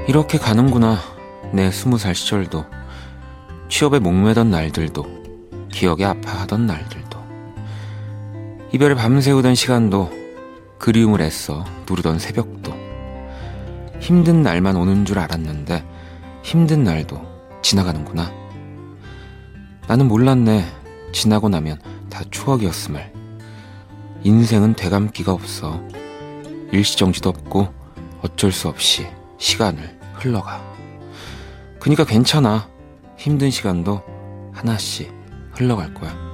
이렇게 가는구나. 내 20살 시절도, 취업에 목매던 날들도, 기억에 아파하던 날들도, 이별에 밤새우던 시간도, 그리움을 애써 누르던 새벽도. 힘든 날만 오는 줄 알았는데 힘든 날도 지나가는구나. 나는 몰랐네. 지나고 나면 다 추억이었음을. 인생은 되감기가 없어. 일시정지도 없고 어쩔 수 없이 시간을 흘러가. 그니까 괜찮아. 힘든 시간도 하나씩 흘러갈 거야.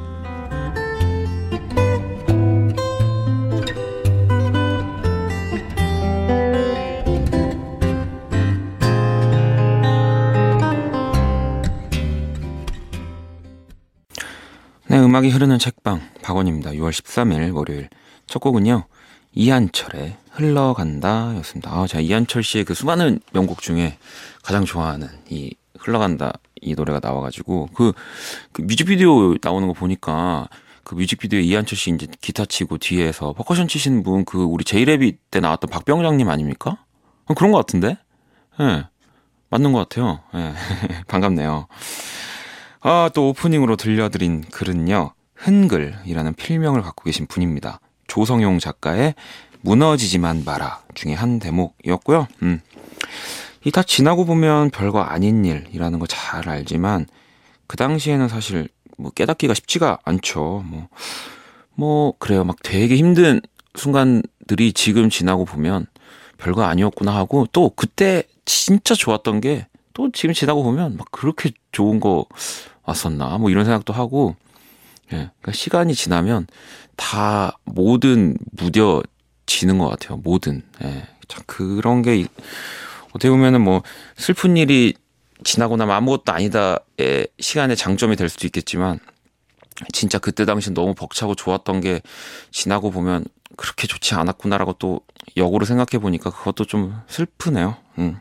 네, 음악이 흐르는 책방 박원입니다. 6월 13일 월요일 첫 곡은요, 이한철의 흘러간다 였습니다. 제가 이한철 씨의 그 수많은 명곡 중에 가장 좋아하는 이 흘러간다 이 노래가 나와가지고 그 뮤직비디오 나오는 거 보니까 그 뮤직비디오에 이한철 씨 이제 기타 치고 뒤에서 퍼커션 치시는 분, 그 우리 제이레빗 때 나왔던 박병장님 아닙니까? 그런 것 같은데? 예, 네, 맞는 것 같아요. 네. 반갑네요. 또 오프닝으로 들려드린 글은요, 흔글이라는 필명을 갖고 계신 분입니다. 조성용 작가의 무너지지만 마라 중에 한 대목이었고요. 이 다 지나고 보면 별거 아닌 일이라는 거 잘 알지만 그 당시에는 사실 뭐 깨닫기가 쉽지가 않죠. 그래요. 막 되게 힘든 순간들이 지금 지나고 보면 별거 아니었구나 하고, 또 그때 진짜 좋았던 게 또 지금 지나고 보면 막 그렇게 좋은 거 왔었나 뭐 이런 생각도 하고. 예, 그러니까 시간이 지나면 다 뭐든 무뎌지는 것 같아요. 뭐든. 예, 참 그런 게 어떻게 보면은 뭐 슬픈 일이 지나고 나면 아무것도 아니다의 시간의 장점이 될 수도 있겠지만, 진짜 그때 당시엔 너무 벅차고 좋았던 게 지나고 보면 그렇게 좋지 않았구나라고 또 역으로 생각해 보니까 그것도 좀 슬프네요.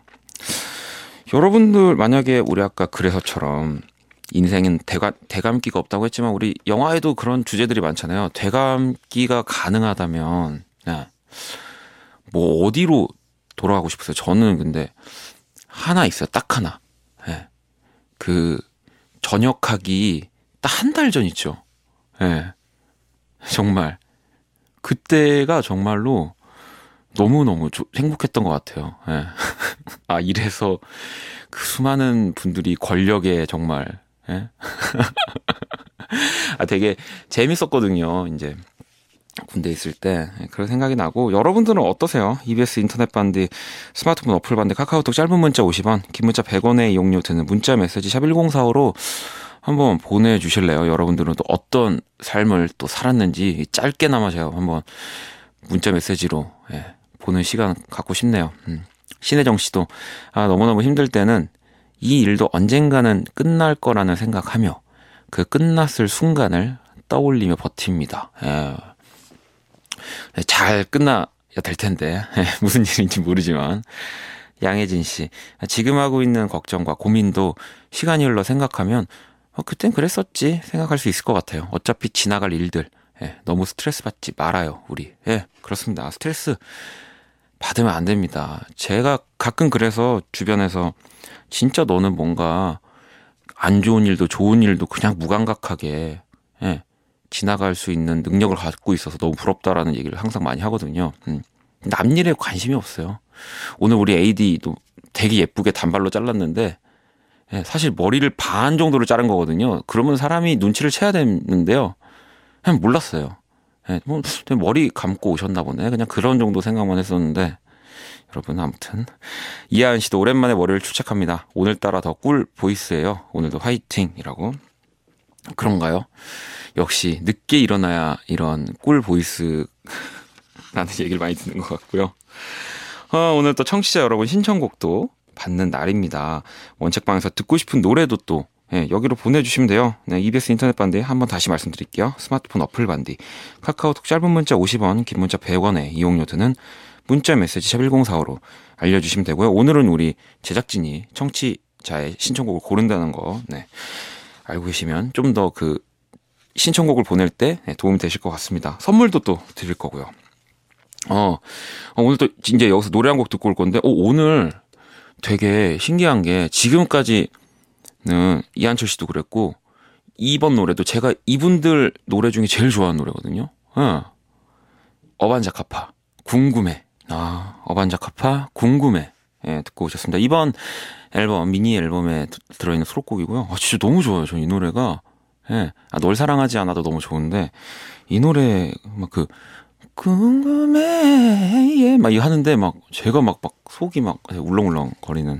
여러분들 만약에 우리 아까 그래서처럼 인생은 되감기가 없다고 했지만, 우리 영화에도 그런 주제들이 많잖아요. 되감기가 가능하다면, 네, 뭐 어디로 돌아가고 싶으세요? 저는 근데 하나 있어요. 딱 하나. 네. 그 전역하기 딱 한 달 전 있죠. 네. 정말 그때가 정말로 너무너무 행복했던 것 같아요. 네. 이래서 그 수많은 분들이 권력에 정말, 예? 되게 재밌었거든요. 이제 군대에 있을 때 그런 생각이 나고. 여러분들은 어떠세요? EBS 인터넷 반디, 스마트폰 어플 반디, 카카오톡 짧은 문자 50원, 긴 문자 100원의 이용료 드는 문자 메시지 샵 1045로 한번 보내주실래요? 여러분들은 또 어떤 삶을 또 살았는지 짧게나마 제가 한번 문자 메시지로, 예, 보는 시간 갖고 싶네요. 신혜정 씨도 너무너무 힘들 때는 이 일도 언젠가는 끝날 거라는 생각하며 그 끝났을 순간을 떠올리며 버팁니다. 예. 잘 끝나야 될 텐데, 무슨 일인지 모르지만. 양혜진 씨, 지금 하고 있는 걱정과 고민도 시간이 흘러 생각하면 그땐 그랬었지 생각할 수 있을 것 같아요. 어차피 지나갈 일들, 예, 너무 스트레스 받지 말아요 우리. 예, 그렇습니다. 스트레스 받으면 안 됩니다. 제가 가끔 그래서 주변에서 진짜 너는 뭔가 안 좋은 일도 좋은 일도 그냥 무감각하게, 예, 지나갈 수 있는 능력을 갖고 있어서 너무 부럽다라는 얘기를 항상 많이 하거든요. 남 일에 관심이 없어요. 오늘 우리 AD도 되게 예쁘게 단발로 잘랐는데, 예, 사실 머리를 반 정도를 자른 거거든요. 그러면 사람이 눈치를 채야 되는데요, 그냥 몰랐어요. 예, 머리 감고 오셨나 보네. 그냥 그런 정도 생각만 했었는데. 여러분, 아무튼 이하은 씨도 오랜만에 월요일 출첵합니다. 오늘따라 더 꿀 보이스예요. 오늘도 화이팅이라고. 그런가요? 역시 늦게 일어나야 이런 꿀 보이스라는 얘기를 많이 듣는 것 같고요. 오늘 또 청취자 여러분 신청곡도 받는 날입니다. 원책방에서 듣고 싶은 노래도 또, 예, 여기로 보내주시면 돼요. 네, EBS 인터넷 반디 한번 다시 말씀드릴게요. 스마트폰 어플 반디, 카카오톡 짧은 문자 50원, 긴 문자 100원에 이용료 드는 문자 메시지 샵 1045로 알려주시면 되고요. 오늘은 우리 제작진이 청취자의 신청곡을 고른다는 거, 네, 알고 계시면 좀 더 그 신청곡을 보낼 때 도움이 되실 것 같습니다. 선물도 또 드릴 거고요. 오늘 또 이제 여기서 노래 한 곡 듣고 올 건데, 오늘 되게 신기한 게 지금까지는 이한철 씨도 그랬고 이번 노래도 제가 이분들 노래 중에 제일 좋아하는 노래거든요. 어반자카파 궁금해. 어반자카파 궁금해. 예, 듣고 오셨습니다. 이번 앨범 미니 앨범에 들어있는 수록곡이고요. 진짜 너무 좋아요. 저 이 노래가. 예. 널 사랑하지 않아도 너무 좋은데 이 노래 막 궁금해 예, 막 이거 하는데 막 제가 막 속이 막 울렁울렁 거리는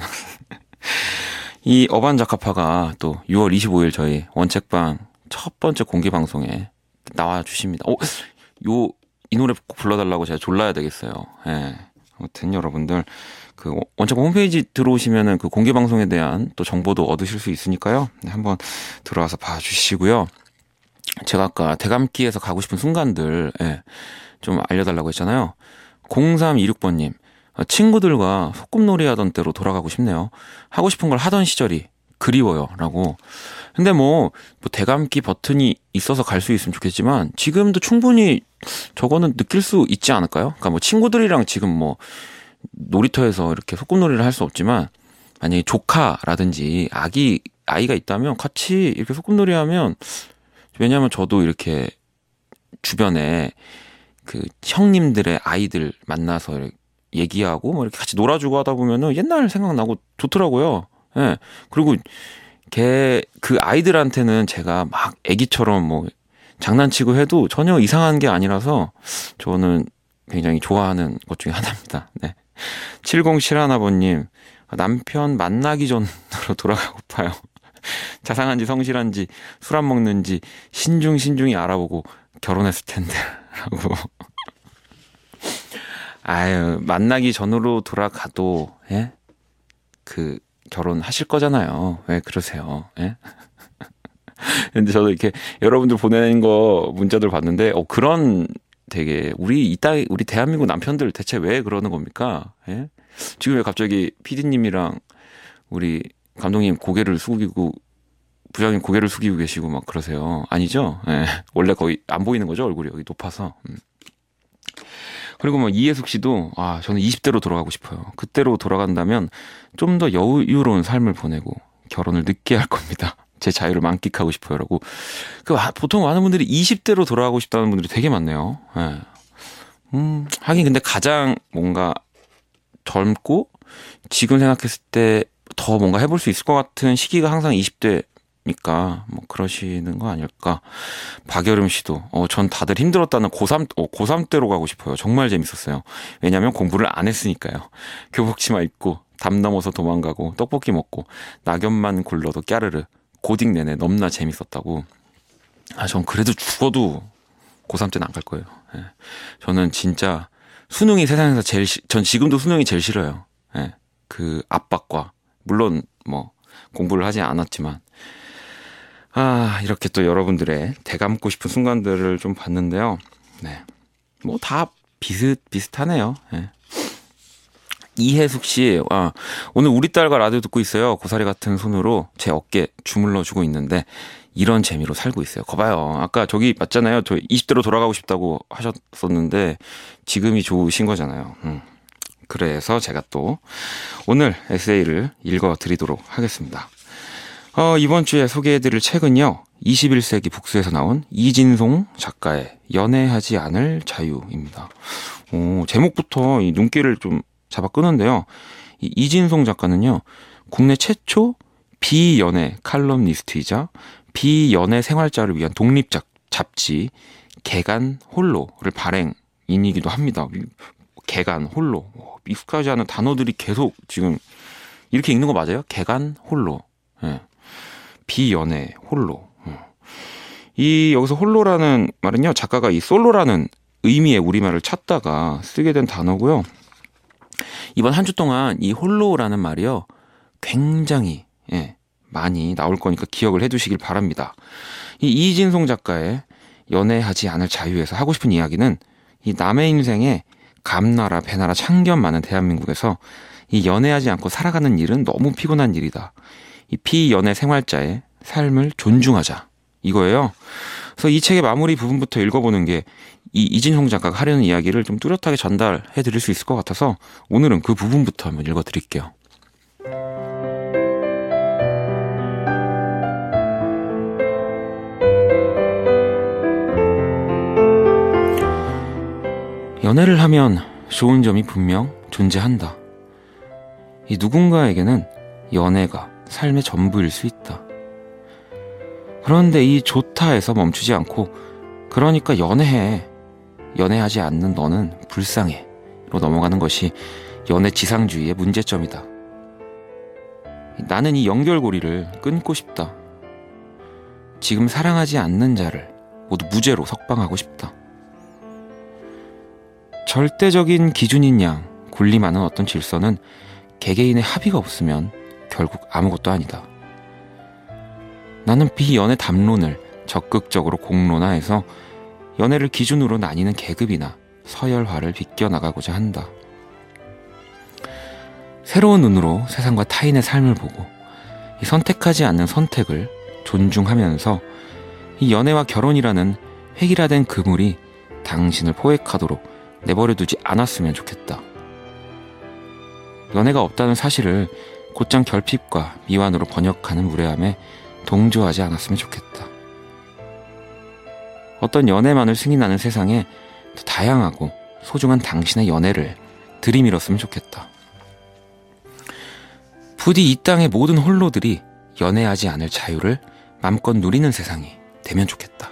이 어반자카파가 또 6월 25일 저희 원책방 첫 번째 공개 방송에 나와 주십니다. 이 노래 꼭 불러달라고 제가 졸라야 되겠어요. 예. 아무튼 여러분들 그 원책방 홈페이지 들어오시면은 그 공개 방송에 대한 또 정보도 얻으실 수 있으니까요. 네, 한번 들어와서 봐주시고요. 제가 아까 대감기에서 가고 싶은 순간들 좀 알려달라고 했잖아요. 0326번님 친구들과 소꿉놀이 하던 때로 돌아가고 싶네요. 하고 싶은 걸 하던 시절이 그리워요 라고. 근데 뭐 대감기 버튼이 있어서 갈 수 있으면 좋겠지만 지금도 충분히 저거는 느낄 수 있지 않을까요? 그러니까 뭐 친구들이랑 지금 뭐 놀이터에서 이렇게 소꿉놀이를 할 수 없지만 만약에 조카라든지 아이가 있다면 같이 이렇게 소꿉놀이 하면, 왜냐하면 저도 이렇게 주변에 그 형님들의 아이들 만나서 이렇게 얘기하고 뭐 이렇게 같이 놀아주고 하다 보면은 옛날 생각나고 좋더라고요. 예. 그리고 그 아이들한테는 제가 막 애기처럼 뭐 장난치고 해도 전혀 이상한 게 아니라서 저는 굉장히 좋아하는 것 중에 하나입니다. 네. 7071아버님, 남편 만나기 전으로 돌아가고파요. 자상한지 성실한지 술 안 먹는지 신중히 알아보고 결혼했을 텐데 라고. 아유, 만나기 전으로 돌아가도 그 결혼하실 거잖아요. 왜 그러세요? 근데 저도 이렇게 여러분들 보내는 거 문자들 봤는데 그런 되게 우리 대한민국 남편들 대체 왜 그러는 겁니까? 지금 왜 갑자기 PD님이랑 우리 감독님 고개를 숙이고 부장님 고개를 숙이고 계시고 막 그러세요? 아니죠? 원래 거의 안 보이는 거죠, 얼굴이 여기 높아서. 그리고 뭐 이해숙 씨도 저는 20대로 돌아가고 싶어요. 그때로 돌아간다면 좀 더 여유로운 삶을 보내고 결혼을 늦게 할 겁니다. 제 자유를 만끽하고 싶어요라고. 보통 많은 분들이 20대로 돌아가고 싶다는 분들이 되게 많네요. 하긴 근데 가장 뭔가 젊고 지금 생각했을 때 더 뭔가 해볼 수 있을 것 같은 시기가 항상 20대니까 뭐 그러시는 거 아닐까. 박여름 씨도 전 다들 힘들었다는 고3 때로 가고 싶어요. 정말 재밌었어요. 왜냐하면 공부를 안 했으니까요. 교복치마 입고 담 넘어서 도망가고 떡볶이 먹고 낙엽만 굴러도 까르르 고딩 내내 넘나 재밌었다고. 전 그래도 죽어도 고3 때는 안 갈 거예요. 저는 진짜 수능이 세상에서 전 지금도 수능이 제일 싫어요. 그 압박과, 물론 뭐 공부를 하지 않았지만 이렇게 또 여러분들의 되감고 싶은 순간들을 좀 봤는데요. 뭐 다 비슷하네요. 이혜숙 씨, 오늘 우리 딸과 라디오 듣고 있어요. 고사리 같은 손으로 제 어깨 주물러 주고 있는데 이런 재미로 살고 있어요. 거봐요. 아까 저기 맞잖아요. 저 20대로 돌아가고 싶다고 하셨었는데 지금이 좋으신 거잖아요. 그래서 제가 또 오늘 에세이를 읽어드리도록 하겠습니다. 이번 주에 소개해드릴 책은요, 21세기 북스에서 나온 이진송 작가의 연애하지 않을 자유입니다. 제목부터 이 눈길을 좀 잡아 끄는데요. 이진송 작가는요, 국내 최초 비연애 칼럼니스트이자 비연애 생활자를 위한 독립작 잡지 개간 홀로를 발행인이기도 합니다. 개간 홀로, 익숙하지 않은 단어들이 계속 지금 이렇게 읽는 거 맞아요? 개간 홀로, 비연애 홀로. 여기서 홀로라는 말은요, 작가가 이 솔로라는 의미의 우리말을 찾다가 쓰게 된 단어고요. 이번 한 주 동안 이 홀로라는 말이요, 굉장히 많이 나올 거니까 기억을 해두시길 바랍니다. 이 이진송 작가의 연애하지 않을 자유에서 하고 싶은 이야기는 이 남의 인생에 감나라 배나라 참견 많은 대한민국에서 이 연애하지 않고 살아가는 일은 너무 피곤한 일이다. 이 비연애 생활자의 삶을 존중하자, 이거예요. 그래서 이 책의 마무리 부분부터 읽어보는 게 이 이진송 작가가 하려는 이야기를 좀 뚜렷하게 전달해 드릴 수 있을 것 같아서 오늘은 그 부분부터 한번 읽어드릴게요. 연애를 하면 좋은 점이 분명 존재한다. 이 누군가에게는 연애가 삶의 전부일 수 있다. 그런데 이 좋다에서 멈추지 않고 그러니까 연애해. 연애하지 않는 너는 불쌍해. 로 넘어가는 것이 연애 지상주의의 문제점이다. 나는 이 연결고리를 끊고 싶다. 지금 사랑하지 않는 자를 모두 무죄로 석방하고 싶다. 절대적인 기준인 양 군림하는 어떤 질서는 개개인의 합의가 없으면 결국 아무것도 아니다. 나는 비연애 담론을 적극적으로 공론화해서 연애를 기준으로 나뉘는 계급이나 서열화를 비껴나가고자 한다. 새로운 눈으로 세상과 타인의 삶을 보고 이 선택하지 않는 선택을 존중하면서 이 연애와 결혼이라는 획일화된 그물이 당신을 포획하도록 내버려두지 않았으면 좋겠다. 연애가 없다는 사실을 곧장 결핍과 미완으로 번역하는 무례함에 동조하지 않았으면 좋겠다. 어떤 연애만을 승인하는 세상에 더 다양하고 소중한 당신의 연애를 들이밀었으면 좋겠다. 부디 이 땅의 모든 홀로들이 연애하지 않을 자유를 맘껏 누리는 세상이 되면 좋겠다.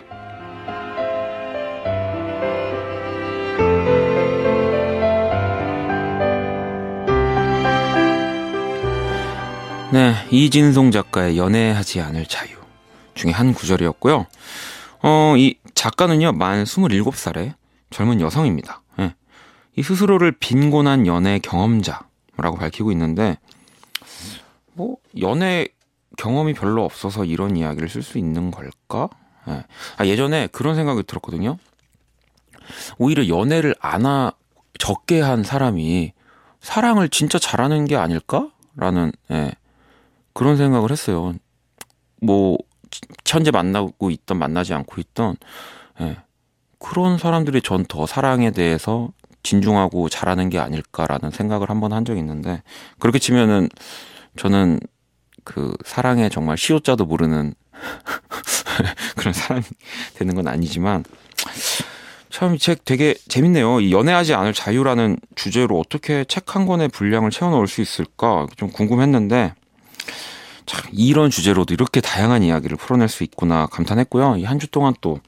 네, 이진송 작가의 연애하지 않을 자유 중에 한 구절이었고요. 이 작가는요, 만 27살의 젊은 여성입니다. 네. 이 스스로를 빈곤한 연애 경험자라고 밝히고 있는데, 뭐 연애 경험이 별로 없어서 이런 이야기를 쓸 수 있는 걸까? 네. 예전에 그런 생각이 들었거든요. 오히려 연애를 적게 한 사람이 사랑을 진짜 잘하는 게 아닐까라는 그런 생각을 했어요. 뭐 현재 만나고 있던 만나지 않고 있던 그런 사람들이 전 더 사랑에 대해서 진중하고 잘하는 게 아닐까라는 생각을 한번 한 적이 있는데, 그렇게 치면은 저는 그 사랑에 정말 시옷자도 모르는 그런 사람이 되는 건 아니지만, 참 이 책 되게 재밌네요. 이 연애하지 않을 자유라는 주제로 어떻게 책 한 권의 분량을 채워넣을 수 있을까 좀 궁금했는데, 참 이런 주제로도 이렇게 다양한 이야기를 풀어낼 수 있구나 감탄했고요. 이 한 주 동안 또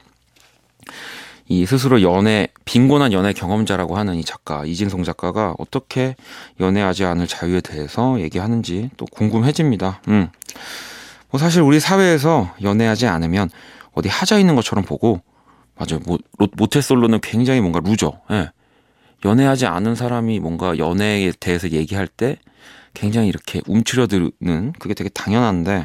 이 스스로 빈곤한 연애 경험자라고 하는 이 작가, 이진송 작가가 어떻게 연애하지 않을 자유에 대해서 얘기하는지 또 궁금해집니다. 뭐 사실 우리 사회에서 연애하지 않으면 어디 하자 있는 것처럼 보고, 맞아요. 모태솔로는 굉장히 뭔가 루저. 연애하지 않은 사람이 뭔가 연애에 대해서 얘기할 때 굉장히 이렇게 움츠려드는, 그게 되게 당연한데,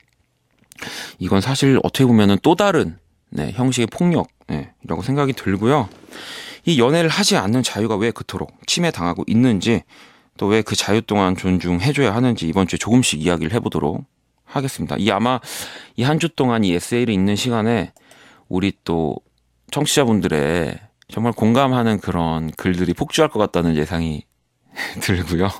이건 사실 어떻게 보면은 또 다른 형식의 폭력이라고 생각이 들고요. 이 연애를 하지 않는 자유가 왜 그토록 침해당하고 있는지, 또 왜 그 자유 동안 존중해줘야 하는지 이번 주에 조금씩 이야기를 해보도록 하겠습니다. 아마 이 한 주 동안 이 에세이를 읽는 시간에 우리 또 청취자분들의 정말 공감하는 그런 글들이 폭주할 것 같다는 예상이 들고요.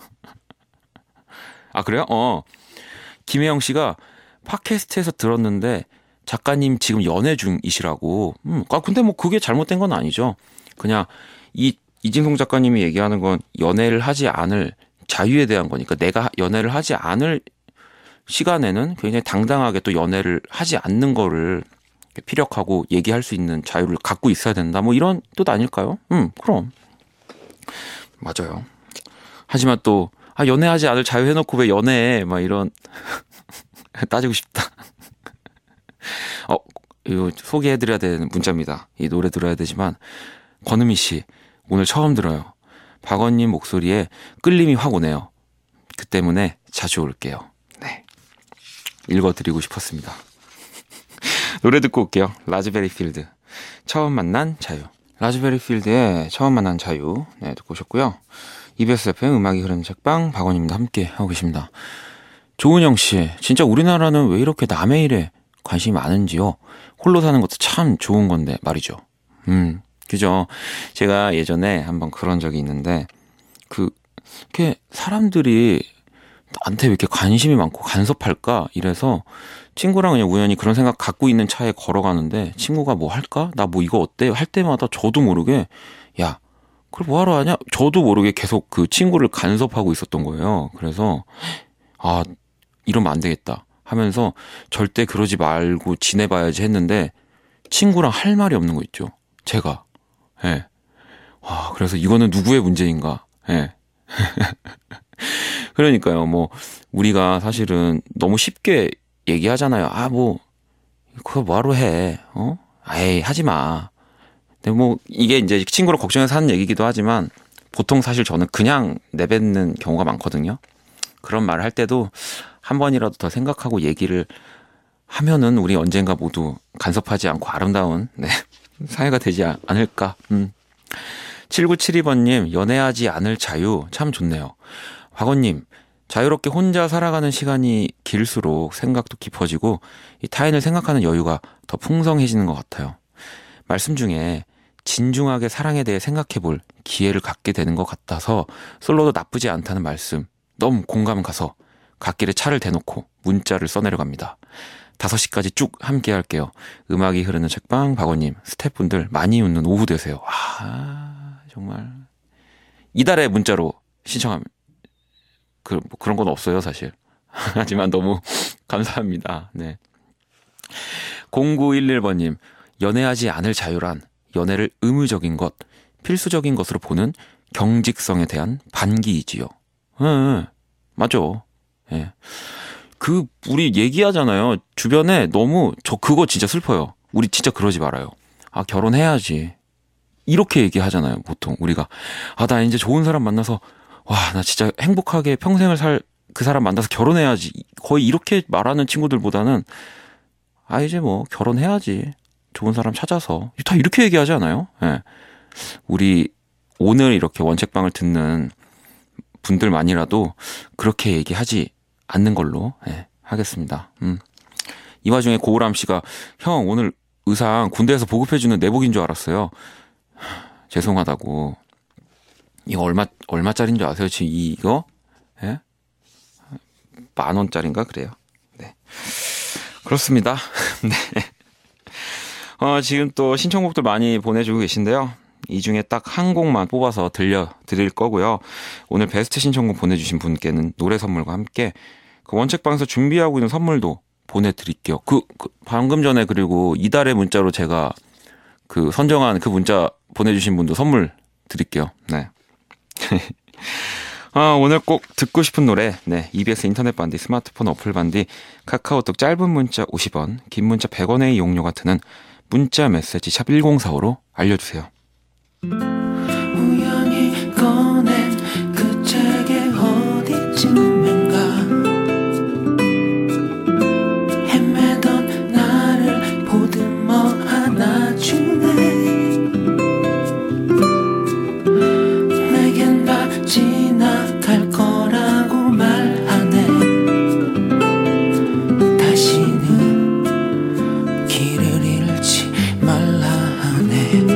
그래요? 김혜영 씨가 팟캐스트에서 들었는데 작가님 지금 연애 중이시라고. 근데 뭐 그게 잘못된 건 아니죠. 그냥 이진송 작가님이 얘기하는 건 연애를 하지 않을 자유에 대한 거니까, 내가 연애를 하지 않을 시간에는 굉장히 당당하게 또 연애를 하지 않는 거를 피력하고 얘기할 수 있는 자유를 갖고 있어야 된다. 뭐 이런 뜻 아닐까요? 그럼. 맞아요. 하지만 또 연애하지 않을 자유 해놓고 왜 연애해? 막 이런 따지고 싶다. 이거 소개해드려야 되는 문자입니다. 이 노래 들어야 되지만, 권은미 씨 오늘 처음 들어요. 박원님 목소리에 끌림이 확 오네요. 그 때문에 자주 올게요. 네, 읽어드리고 싶었습니다. 노래 듣고 올게요. 라즈베리 필드 처음 만난 자유. 라즈베리 필드의 처음 만난 자유 듣고 오셨고요. EBS FM 음악이 흐르는 책방, 박원님과 함께 하고 계십니다. 조은영 씨, 진짜 우리나라는 왜 이렇게 남의 일에 관심이 많은지요? 홀로 사는 것도 참 좋은 건데 말이죠. 그죠? 제가 예전에 한번 그런 적이 있는데, 이렇게 사람들이 나한테 왜 이렇게 관심이 많고 간섭할까? 이래서 친구랑 그냥 우연히 그런 생각 갖고 있는 차에 걸어가는데, 친구가 뭐 할까? 나 뭐 이거 어때? 할 때마다 저도 모르게, 야, 그걸 뭐하러 하냐? 저도 모르게 계속 그 친구를 간섭하고 있었던 거예요. 그래서 아, 이러면 안 되겠다 하면서 절대 그러지 말고 지내봐야지 했는데 친구랑 할 말이 없는 거 있죠. 제가. 예. 와, 그래서 이거는 누구의 문제인가? 예. 그러니까요. 뭐 우리가 사실은 너무 쉽게 얘기하잖아요. 아, 뭐 그거 뭐하러 해? 어? 에이, 하지 마. 근데 뭐 이게 이제 친구를 걱정해서 하는 얘기기도 하지만 보통 사실 저는 그냥 내뱉는 경우가 많거든요. 그런 말을 할 때도 한 번이라도 더 생각하고 얘기를 하면은 우리 언젠가 모두 간섭하지 않고 아름다운 사회가 되지 않을까. 7972번님, 연애하지 않을 자유 참 좋네요. 박원님, 자유롭게 혼자 살아가는 시간이 길수록 생각도 깊어지고 이 타인을 생각하는 여유가 더 풍성해지는 것 같아요. 말씀 중에 진중하게 사랑에 대해 생각해 볼 기회를 갖게 되는 것 같아서 솔로도 나쁘지 않다는 말씀 너무 공감 가서 갓길에 차를 대놓고 문자를 써내려갑니다. 5시까지 쭉 함께 할게요. 음악이 흐르는 책방 박원님, 스태프분들 많이 웃는 오후 되세요. 아, 정말 이달의 문자로 신청합니다. 뭐 그런 건 없어요 사실. 하지만 너무 감사합니다. 네. 0911번님, 연애하지 않을 자유란 연애를 의무적인 것, 필수적인 것으로 보는 경직성에 대한 반기이지요. 맞아. 예. 우리 얘기하잖아요. 주변에 너무, 저 그거 진짜 슬퍼요. 우리 진짜 그러지 말아요. 아, 결혼해야지. 이렇게 얘기하잖아요. 보통 우리가. 아, 나 이제 좋은 사람 만나서, 와, 나 진짜 행복하게 평생을 살 그 사람 만나서 결혼해야지. 거의 이렇게 말하는 친구들보다는, 아, 이제 뭐, 결혼해야지. 좋은 사람 찾아서. 다 이렇게 얘기하지 않아요? 예. 우리 오늘 이렇게 원책방을 듣는 분들만이라도 그렇게 얘기하지 않는 걸로 하겠습니다. 이 와중에 고우람 씨가 형 오늘 의상 군대에서 보급해주는 내복인 줄 알았어요. 죄송하다고. 이거 얼마짜리인 줄 아세요? 지금 이거? 예? 10,000원짜리인가 그래요. 네. 그렇습니다. 네. 지금 또 신청곡들 많이 보내주고 계신데요. 이 중에 딱 한 곡만 뽑아서 들려드릴 거고요. 오늘 베스트 신청곡 보내주신 분께는 노래 선물과 함께 그 원책방에서 준비하고 있는 선물도 보내드릴게요. 방금 전에 그리고 이달의 문자로 제가 그 선정한 그 문자 보내주신 분도 선물 드릴게요. 네. 오늘 꼭 듣고 싶은 노래, EBS 인터넷 반디, 스마트폰 어플 반디, 카카오톡 짧은 문자 50원, 긴 문자 100원의 이용료가 드는 문자 메시지 샵 1045로 알려주세요. 우연히 꺼낸 그 책의 어디쯤인가 헤매던 나를 보듬어 안아주네. 내겐 다 지나갈 거라고 말하네. 다시는 길을 잃지 말라 하네.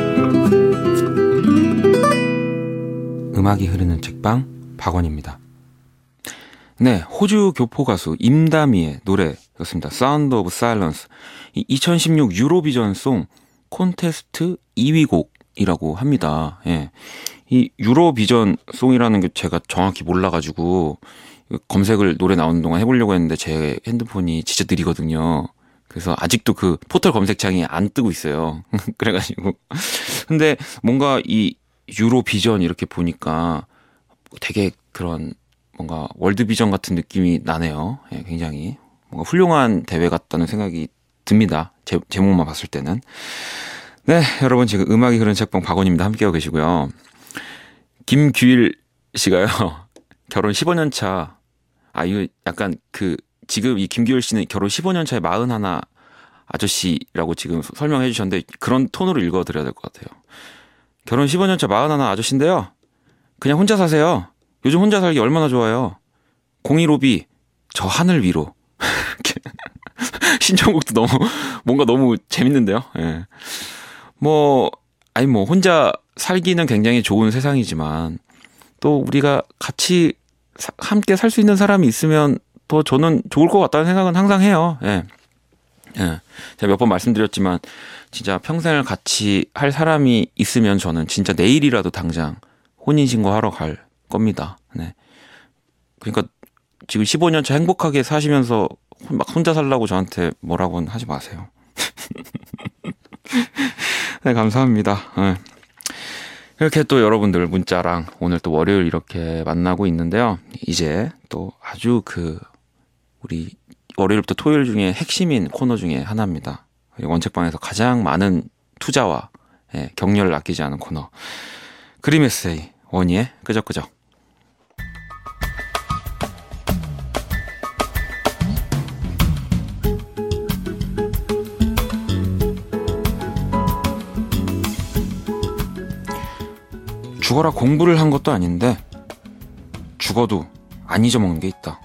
음악이 흐르는 책방 박원입니다. 네, 호주 교포 가수 임다미의 노래였습니다. Sound of Silence. 2016 유로비전 송 콘테스트 2위 곡이라고 합니다. 예. 이 유로비전 송이라는 게 제가 정확히 몰라가지고 검색을 노래 나오는 동안 해보려고 했는데 제 핸드폰이 진짜 느리거든요. 그래서 아직도 그 포털 검색창이 안 뜨고 있어요. 그래가지고. 근데 뭔가 이 유로비전 이렇게 보니까 되게 그런 뭔가 월드비전 같은 느낌이 나네요. 예, 굉장히 뭔가 훌륭한 대회 같다는 생각이 듭니다. 제목만 봤을 때는. 네, 여러분 지금 음악이 흐르는 책방 박원입니다. 함께하고 계시고요. 김규일 씨가요. 결혼 15년 차. 이거 약간 지금 이 김규일 씨는 결혼 15년 차에 41 아저씨라고 지금 설명해 주셨는데 그런 톤으로 읽어드려야 될 것 같아요. 결혼 15년 차 41 아저씨인데요. 그냥 혼자 사세요. 요즘 혼자 살기 얼마나 좋아요. 015B 저 하늘 위로. 신청곡도 뭔가 너무 재밌는데요. 예. 혼자 살기는 굉장히 좋은 세상이지만 또 우리가 같이 함께 살 수 있는 사람이 있으면 더 저는 좋을 것 같다는 생각은 항상 해요. 예. 예. 제가 몇 번 말씀드렸지만 진짜 평생을 같이 할 사람이 있으면 저는 진짜 내일이라도 당장 혼인신고 하러 갈 겁니다. 네. 그러니까 지금 15년 차 행복하게 사시면서 막 혼자 살라고 저한테 뭐라고는 하지 마세요. 네, 감사합니다. 네. 이렇게 또 여러분들 문자랑 오늘 또 월요일 이렇게 만나고 있는데요. 이제 또 아주 우리 월요일부터 토요일 중에 핵심인 코너 중에 하나입니다. 원책방에서 가장 많은 투자와 격려를 아끼지 않은 코너. 그림 에세이 원희의 끄적끄적. 죽어라 공부를 한 것도 아닌데 죽어도 안 잊어먹는 게 있다.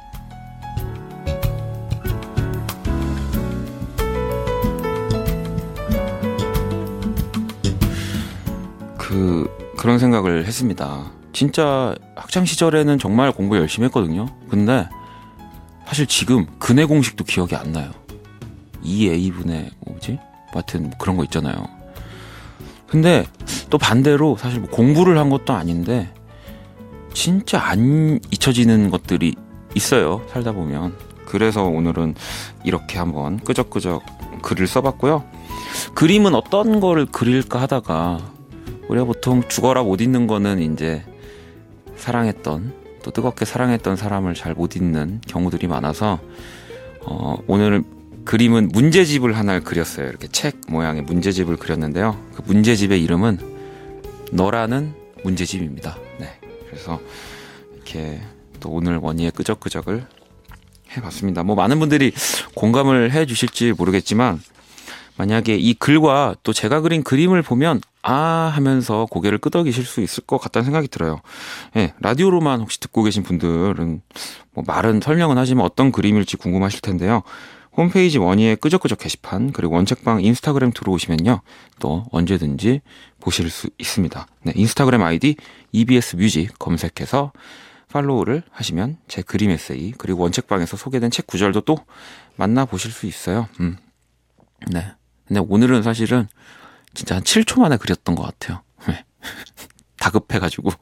그런 생각을 했습니다. 진짜 학창 시절에는 정말 공부 열심히 했거든요. 근데 사실 지금 근해 공식도 기억이 안 나요. 2a분의 뭐지? 하여튼 그런 거 있잖아요. 근데 또 반대로 사실 뭐 공부를 한 것도 아닌데 진짜 안 잊혀지는 것들이 있어요. 살다 보면. 그래서 오늘은 이렇게 한번 끄적끄적 글을 써봤고요. 그림은 어떤 걸 그릴까 하다가 우리가 보통 죽어라 못 잊는 거는 이제 사랑했던 또 뜨겁게 사랑했던 사람을 잘 못 잊는 경우들이 많아서 오늘 그림은 문제집을 하나를 그렸어요. 이렇게 책 모양의 문제집을 그렸는데요. 그 문제집의 이름은 너라는 문제집입니다. 네. 그래서 이렇게 또 오늘 원희의 끄적끄적을 해봤습니다. 뭐 많은 분들이 공감을 해주실지 모르겠지만 만약에 이 글과 또 제가 그린 그림을 보면 하면서 고개를 끄덕이실 수 있을 것 같다는 생각이 들어요. 예, 라디오로만 혹시 듣고 계신 분들은 뭐 말은 설명은 하지만 어떤 그림일지 궁금하실 텐데요. 홈페이지 원희의 끄적끄적 게시판 그리고 원책방 인스타그램 들어오시면요. 또 언제든지 보실 수 있습니다. 네, 인스타그램 아이디 EBS 뮤직 검색해서 팔로우를 하시면 제 그림 에세이 그리고 원책방에서 소개된 책 구절도 또 만나보실 수 있어요. 네. 근데 오늘은 사실은 진짜 한 7초 만에 그렸던 것 같아요. 다급해가지고.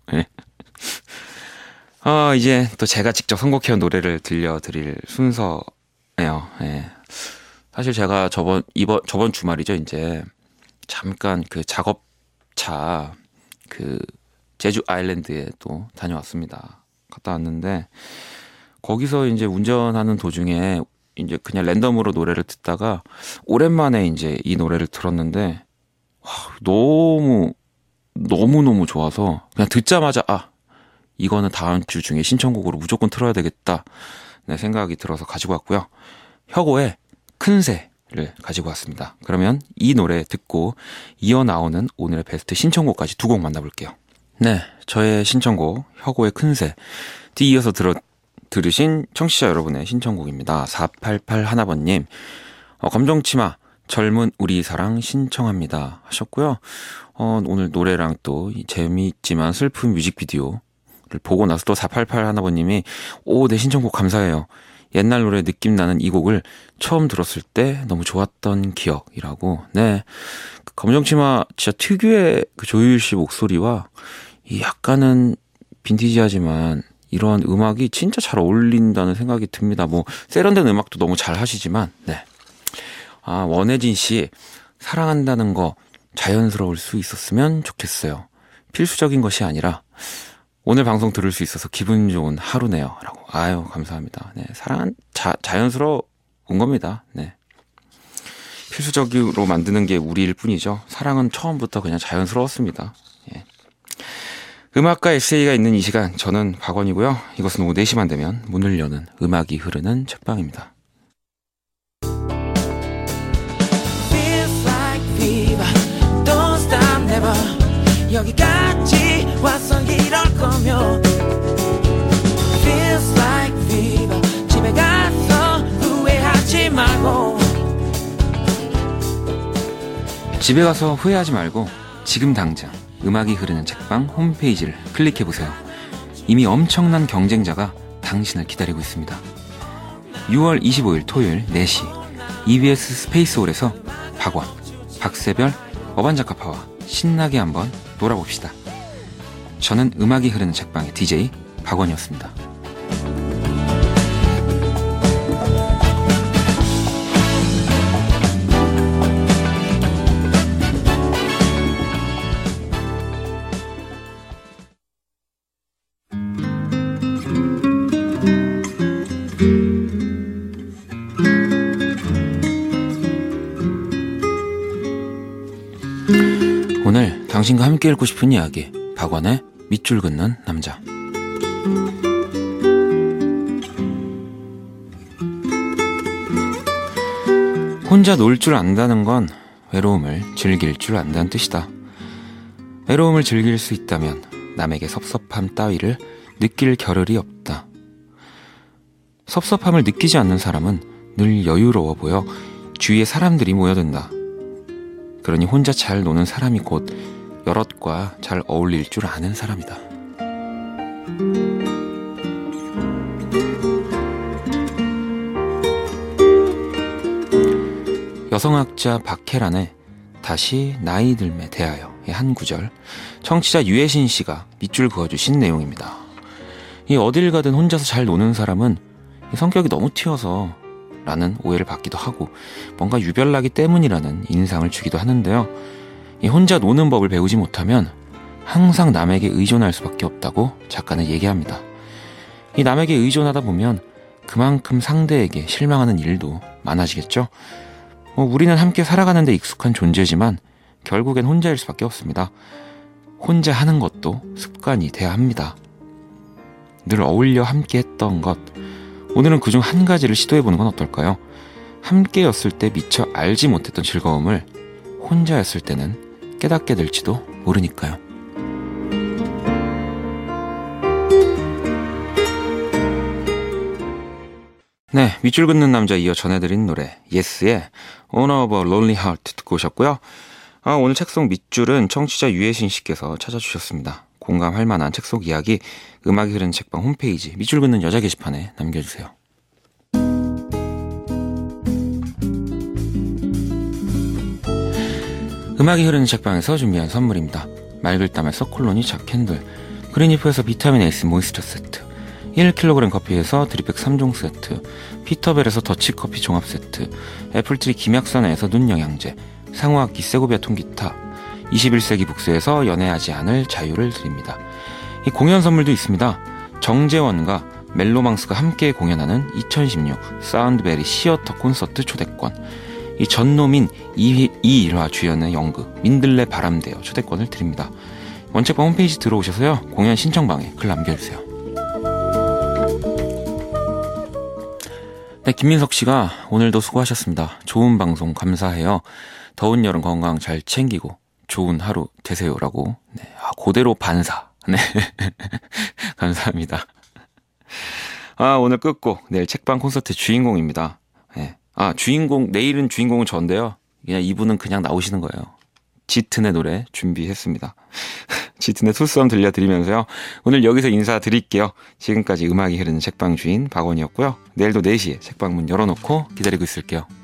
이제 또 제가 직접 선곡해온 노래를 들려드릴 순서예요. 네. 사실 제가 저번 주말이죠. 이제 잠깐 그 작업차 제주 아일랜드에 또 다녀왔습니다. 갔다 왔는데 거기서 이제 운전하는 도중에 이제 그냥 랜덤으로 노래를 듣다가 오랜만에 이제 이 노래를 들었는데 너무 좋아서 그냥 듣자마자 이거는 다음 주 중에 신청곡으로 무조건 틀어야 되겠다 네, 생각이 들어서 가지고 왔고요. 혁오의 큰새를 가지고 왔습니다. 그러면 이 노래 듣고 이어 나오는 오늘의 베스트 신청곡까지 두 곡 만나볼게요. 네, 저의 신청곡 혁오의 큰새 뒤이어서 들으신 청취자 여러분의 신청곡입니다. 488 하나번님 검정치마 젊은 우리 사랑 신청합니다 하셨고요. 오늘 노래랑 또 재미있지만 슬픈 뮤직비디오를 보고 나서 또 488 하나번님이 내 신청곡 감사해요. 옛날 노래 느낌 나는 이 곡을 처음 들었을 때 너무 좋았던 기억이라고. 네, 검정치마 진짜 특유의 그 조유일 씨 목소리와 이 약간은 빈티지하지만 이런 음악이 진짜 잘 어울린다는 생각이 듭니다. 뭐 세련된 음악도 너무 잘 하시지만 네. 원혜진 씨 사랑한다는 거 자연스러울 수 있었으면 좋겠어요. 필수적인 것이 아니라 오늘 방송 들을 수 있어서 기분 좋은 하루네요. 라고. 감사합니다. 네, 사랑은 자연스러운 겁니다. 네. 필수적으로 만드는 게 우리일 뿐이죠. 사랑은 처음부터 그냥 자연스러웠습니다. 예. 음악과 에세이가 있는 이 시간, 저는 박원이고요. 이것은 오후 4시만 되면 문을 여는 음악이 흐르는 책방입니다. Don't stop never 여기까지 와서 이럴 거면 Feels like fever 집에 가서 후회하지 말고 집에 가서 후회하지 말고 지금 당장 음악이 흐르는 책방 홈페이지를 클릭해보세요. 이미 엄청난 경쟁자가 당신을 기다리고 있습니다. 6월 25일 토요일 4시 EBS 스페이스홀에서 박원, 박세별, 어반자카파와 신나게 한번 놀아봅시다. 저는 음악이 흐르는 책방의 DJ 박원이었습니다. 오늘 당신과 함께 읽고 싶은 이야기, 박원의 밑줄 긋는 남자. 혼자 놀 줄 안다는 건 외로움을 즐길 줄 안다는 뜻이다. 외로움을 즐길 수 있다면 남에게 섭섭함 따위를 느낄 겨를이 없다. 섭섭함을 느끼지 않는 사람은 늘 여유로워 보여 주위에 사람들이 모여든다. 그러니 혼자 잘 노는 사람이 곧 여럿과 잘 어울릴 줄 아는 사람이다. 여성학자 박혜란의 다시 나이 들매 대하여의 한 구절, 청취자 유혜신 씨가 밑줄 그어주신 내용입니다. 이 어딜 가든 혼자서 잘 노는 사람은 성격이 너무 튀어서 라는 오해를 받기도 하고 뭔가 유별나기 때문이라는 인상을 주기도 하는데요. 이 혼자 노는 법을 배우지 못하면 항상 남에게 의존할 수밖에 없다고 작가는 얘기합니다. 이 남에게 의존하다 보면 그만큼 상대에게 실망하는 일도 많아지겠죠. 우리는 함께 살아가는 데 익숙한 존재지만 결국엔 혼자일 수밖에 없습니다. 혼자 하는 것도 습관이 돼야 합니다. 늘 어울려 함께 했던 것, 오늘은 그중 한 가지를 시도해보는 건 어떨까요? 함께였을 때 미처 알지 못했던 즐거움을 혼자였을 때는 깨닫게 될지도 모르니까요. 네, 밑줄 긋는 남자 이어 전해드린 노래 예스의 Owner of a Lonely Heart 듣고 오셨고요. 오늘 책 속 밑줄은 청취자 유혜신 씨께서 찾아주셨습니다. 공감할 만한 책 속 이야기, 음악이 흐르는 책방 홈페이지 밑줄 긋는 여자 게시판에 남겨주세요. 음악이 흐르는 책방에서 준비한 선물입니다. 맑을땀에서 콜로니 자캔들, 그린리프에서 비타민 에이스 모이스처 세트, 1kg 커피에서 드립백 3종 세트, 피터벨에서 더치커피 종합 세트, 애플트리 김약선에서 눈영양제, 상호악기 세고비아 통기타, 21세기 북스에서 연애하지 않을 자유를 드립니다. 이 공연 선물도 있습니다. 정재원과 멜로망스가 함께 공연하는 2016 사운드베리 시어터 콘서트 초대권, 이 전노민 이일화 주연의 연극 민들레 바람대어 초대권을 드립니다. 원책방 홈페이지 들어오셔서요, 공연 신청방에 글 남겨주세요. 네, 김민석 씨가 오늘도 수고하셨습니다. 좋은 방송 감사해요. 더운 여름 건강 잘 챙기고 좋은 하루 되세요라고. 네, 그대로 반사. 네. 감사합니다. 오늘 끝곡 내일 책방 콘서트 주인공입니다. 네. 내일은 주인공은 전데요. 그냥 이분은 그냥 나오시는 거예요. 짙은의 노래 준비했습니다. 짙은의 투썸 들려드리면서요, 오늘 여기서 인사드릴게요. 지금까지 음악이 흐르는 책방 주인 박원이었고요. 내일도 4시에 책방 문 열어놓고 기다리고 있을게요.